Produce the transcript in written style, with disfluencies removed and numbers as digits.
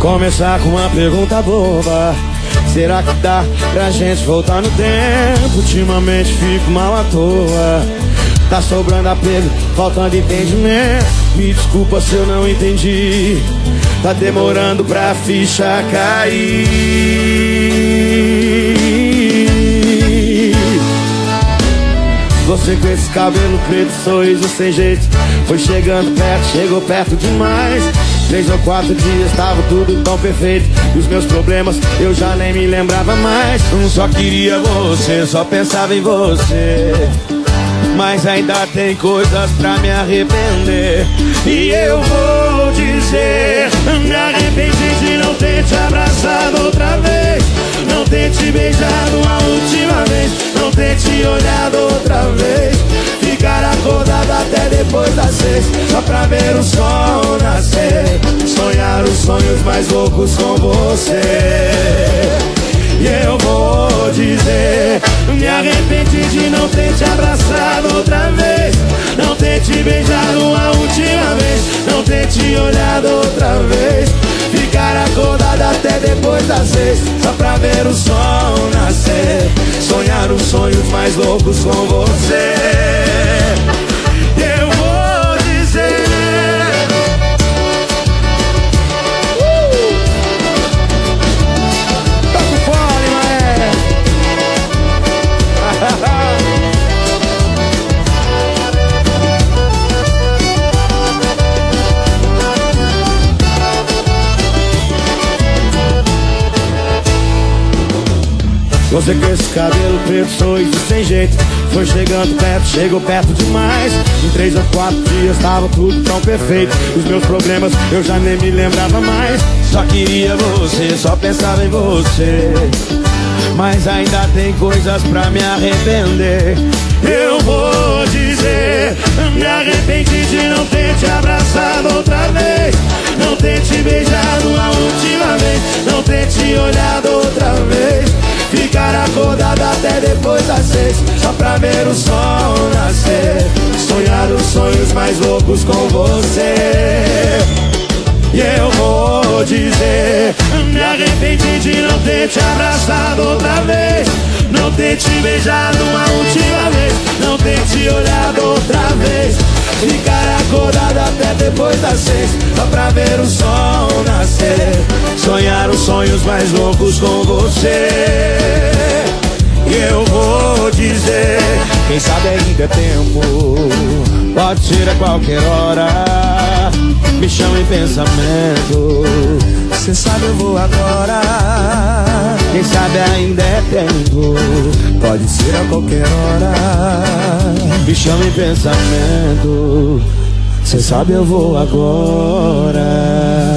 Começar com uma pergunta boba: será que dá pra gente voltar no tempo? Ultimamente fico mal à toa. Tá sobrando apego, faltando entendimento. Me desculpa se eu não entendi. Tá demorando pra ficha cair. Você com esse cabelo preto, sorriso sem jeito, foi chegando perto, chegou perto demais. 3 ou 4 dias tava tudo tão perfeito, e os meus problemas eu já nem me lembrava mais. Só queria você, só pensava em você, mas ainda tem coisas pra me arrepender. E eu vou dizer, me arrependi de não ter te abraçado outra vez, não ter te beijado uma última vez, não ter te olhado outra vez, ficar acordado até depois das 6, só pra ver o sol nascer, sonhar os sonhos mais loucos com você. E eu vou dizer, me arrependi de não ter te abraçado outra vez, não ter te beijado uma última vez, não ter te olhado outra vez, ficar acordado até depois das 6, só pra ver o sol nascer, sonhar os sonhos mais loucos com você. Eu vou dizer, toca o fone, mané. Você com esse cabelo preto, sorriso sem jeito, foi chegando perto, chegou perto demais. Em 3 ou 4 dias tava tudo tão perfeito, os meus problemas eu já nem me lembrava mais. Só queria você, só pensava em você, mas ainda tem coisas pra me arrepender. Eu vou dizer, me arrependi de não ter te abraçado outra vez, não ter te beijado uma última vez, não ter te olhado outra vez, ficar acordado até depois das 6, só pra ver o sol nascer, sonhar os sonhos mais loucos com você. E eu vou dizer, me arrependi de não ter te abraçado outra vez, não ter te beijado uma última vez, não ter te olhado outra vez, ficar acordado até depois das 6, só pra ver o sol nascer, sonhar os sonhos mais loucos com você. E eu vou dizer, quem sabe ainda é tempo, pode ser a qualquer hora, me chama em pensamento, cê sabe eu vou agora. Quem sabe ainda é tempo, pode ser a qualquer hora, me chama em pensamento, cê sabe eu vou agora.